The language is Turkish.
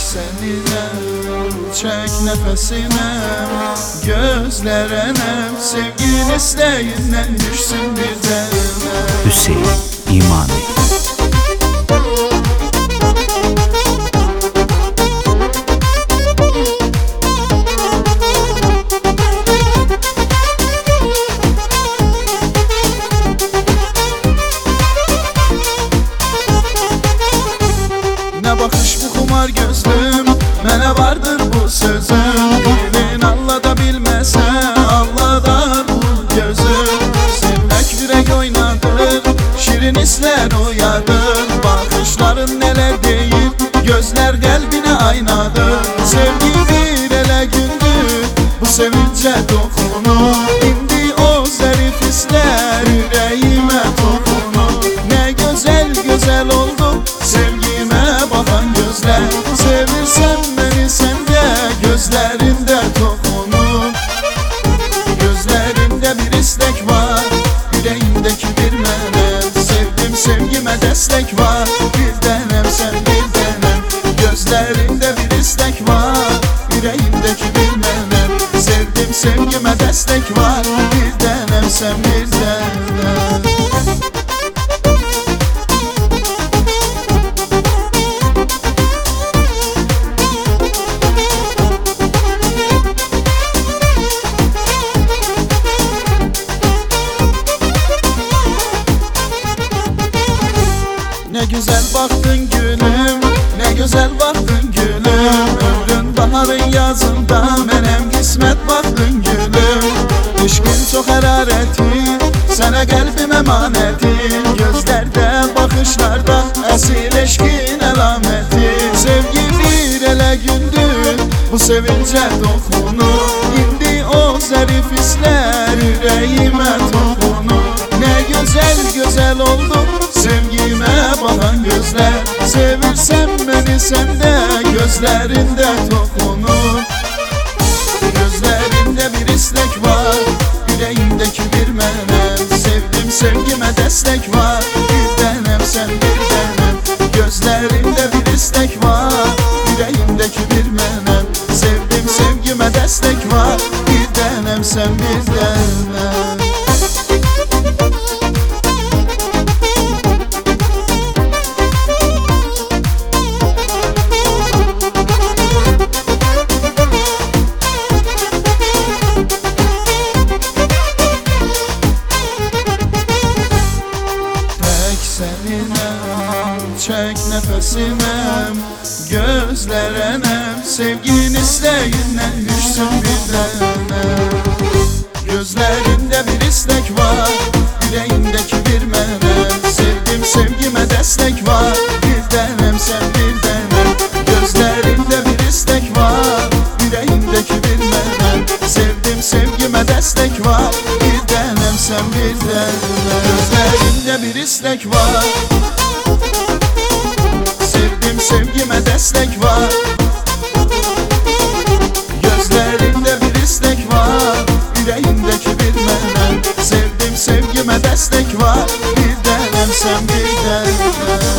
seninle, çek nefesine, gözlere nem, sevgin isteğinden düşsün birden. Hüseyin İmani. Ne bakış bu kumar gözlüm, mənə vardır bu sözüm. Dilin Allah da bilməsə, Allah'dan bu gözüm. Sevmək yürək oynadır, şirin hislər oyadır. Bakışların neler deyir, gözler qəlbinə aynadır. Sevgi bir elə gündür, bu sevince dokunur. İndi o zərif hislər ürəyimə toxunur. Ne güzel güzel oldu sevgime bakan gözler. Sevirsen beni sen de gözlerinde tokunur. Gözlerinde bir istek var, yüreğimdeki bir menem. Sevdim sevgime destek var, bir denem sen bir denem. Gözlerinde bir istek var, yüreğimdeki bir menem. Sevdim sevgime destek var, bir denem sen bir denem. Ne güzel baktın gülüm, ne güzel baktın gülüm. Ömrün baharın yazında, menem kısmet baktın gülüm. Düşkün çok hararetin, sana kalbim emanetin. Gözlerde, bakışlarda, asil eşkin elameti. Sevgi bir ele gündür, bu sevince dokunur. İndi o zərif hisler yüreğime tokunur. Ne güzel güzel oldu sevgime bakan gözler. Sevirsen beni sen de gözlerinde tokunur. Gözlerinde bir istek var, yüreğimdeki bir menem. Sevdim sevgime destek var, bir denem sen bir denem. Gözlerinde bir istek var, yüreğimdeki bir menem. Sevdim sevgime destek var, bir denem sen bir denem. Seninle, çek nefesine, gözlere nem. Sevgin isteğinden düşsün bir denem. Gözlerinde bir istek var, yüreğimdeki bir menem. Sevdim sevgime destek var, bir denem sen bir denem. Gözlerinde bir istek var, yüreğimdeki bir menem. Sevdim sevgime destek var, bir denem sen bir denem. Gözlerinde bir istek var, sevdim sevgime destek var. Gözlerinde bir istek var, yüreğimdeki bir menem. Sevdim sevgime destek var, bir denem sen bir denem.